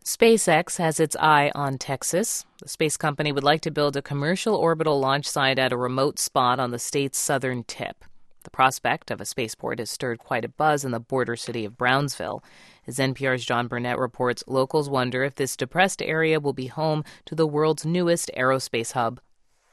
SpaceX has its eye on Texas. The space company would like to build a commercial orbital launch site at a remote spot on the state's southern tip. The prospect of a spaceport has stirred quite a buzz in the border city of Brownsville. As NPR's John Burnett reports, locals wonder if this depressed area will be home to the world's newest aerospace hub.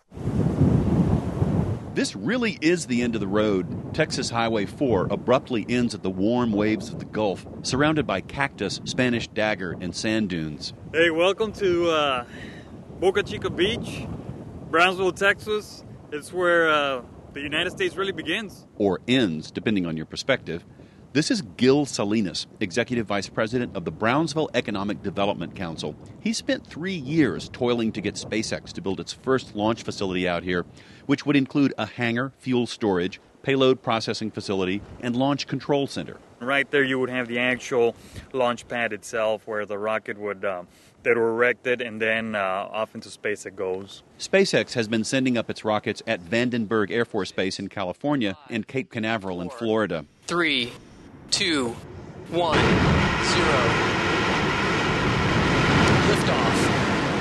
This really is the end of the road. Texas Highway 4 abruptly ends at the warm waves of the Gulf, surrounded by cactus, Spanish dagger, and sand dunes. Hey, welcome to Boca Chica Beach, Brownsville, Texas. It's where the United States really begins. Or ends, depending on your perspective. This is Gil Salinas, Executive Vice President of the Brownsville Economic Development Council. He spent 3 years toiling to get SpaceX to build its first launch facility out here, which would include a hangar, fuel storage, payload processing facility, and launch control center. Right there you would have the actual launch pad itself where the rocket would that were erected, and then off into space it goes. SpaceX has been sending up its rockets at Vandenberg Air Force Base in California and Cape Canaveral in Florida. 3, 2, 1, 0. Liftoff.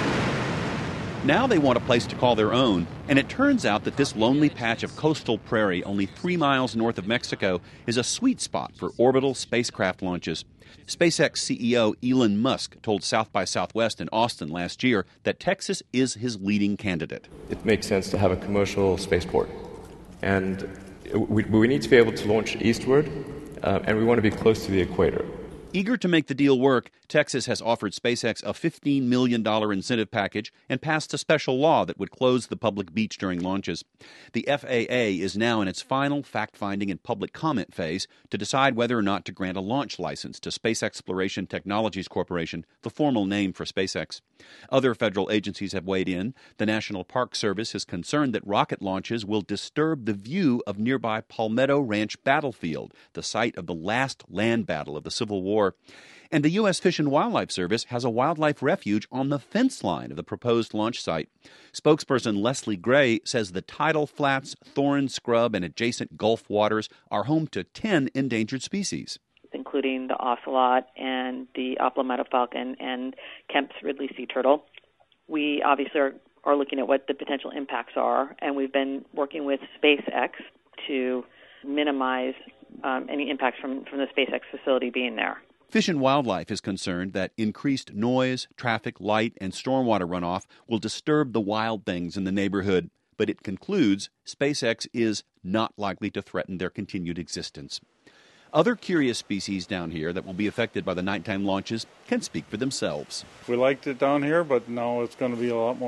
Now they want a place to call their own, and it turns out that this lonely patch of coastal prairie only 3 miles north of Mexico is a sweet spot for orbital spacecraft launches. SpaceX CEO Elon Musk told South by Southwest in Austin last year that Texas is his leading candidate. It makes sense to have a commercial spaceport, and we need to be able to launch eastward, and we want to be close to the equator. Eager to make the deal work, Texas has offered SpaceX a $15 million incentive package and passed a special law that would close the public beach during launches. The FAA is now in its final fact-finding and public comment phase to decide whether or not to grant a launch license to Space Exploration Technologies Corporation, the formal name for SpaceX. Other federal agencies have weighed in. The National Park Service is concerned that rocket launches will disturb the view of nearby Palmetto Ranch Battlefield, the site of the last land battle of the Civil War. And the U.S. Fish and Wildlife Service has a wildlife refuge on the fence line of the proposed launch site. Spokesperson Leslie Gray says the tidal flats, thorn scrub, and adjacent Gulf waters are home to 10 endangered species, including the ocelot and the Oplomeadow falcon and Kemp's Ridley sea turtle. We obviously are looking at what the potential impacts are, and we've been working with SpaceX to minimize any impacts from the SpaceX facility being there. Fish and Wildlife is concerned that increased noise, traffic, light, and stormwater runoff will disturb the wild things in the neighborhood, but it concludes SpaceX is not likely to threaten their continued existence. Other curious species down here that will be affected by the nighttime launches can speak for themselves. We liked it down here, but now it's going to be a lot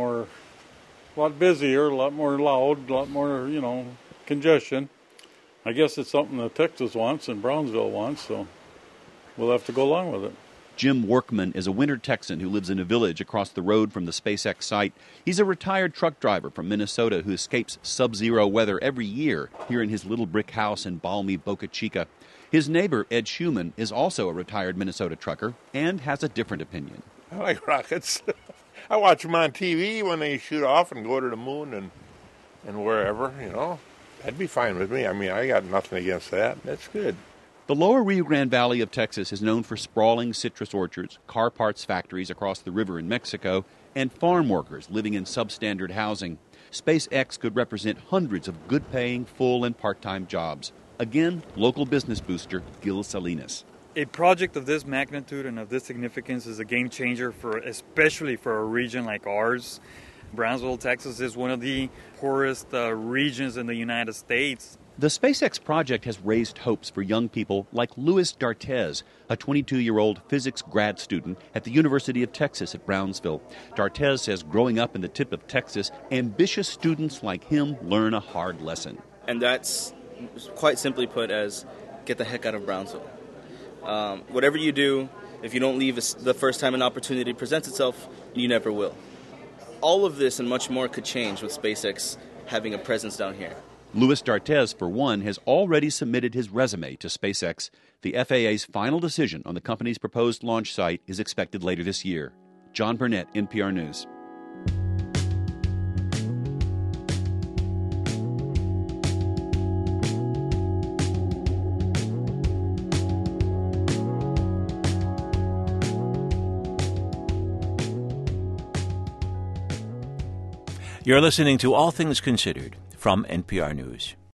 busier, a lot more loud, a lot more, congestion. I guess it's something that Texas wants and Brownsville wants, so we'll have to go along with it. Jim Workman is a winter Texan who lives in a village across the road from the SpaceX site. He's a retired truck driver from Minnesota who escapes sub-zero weather every year here in his little brick house in balmy Boca Chica. His neighbor, Ed Schumann, is also a retired Minnesota trucker and has a different opinion. I like rockets. I watch them on TV when they shoot off and go to the moon and wherever, That'd be fine with me. I mean, I got nothing against that. That's good. The lower Rio Grande Valley of Texas is known for sprawling citrus orchards, car parts factories across the river in Mexico, and farm workers living in substandard housing. SpaceX could represent hundreds of good-paying full and part-time jobs. Again, local business booster Gil Salinas. A project of this magnitude and of this significance is a game changer especially for a region like ours. Brownsville, Texas is one of the poorest regions in the United States. The SpaceX project has raised hopes for young people like Luis D'Artes, a 22-year-old physics grad student at the University of Texas at Brownsville. D'Artes says growing up in the tip of Texas, ambitious students like him learn a hard lesson. And that's quite simply put as get the heck out of Brownsville. Whatever you do, if you don't leave the first time an opportunity presents itself, you never will. All of this and much more could change with SpaceX having a presence down here. Luis D'Artes, for one, has already submitted his resume to SpaceX. The FAA's final decision on the company's proposed launch site is expected later this year. John Burnett, NPR News. You're listening to All Things Considered from NPR News.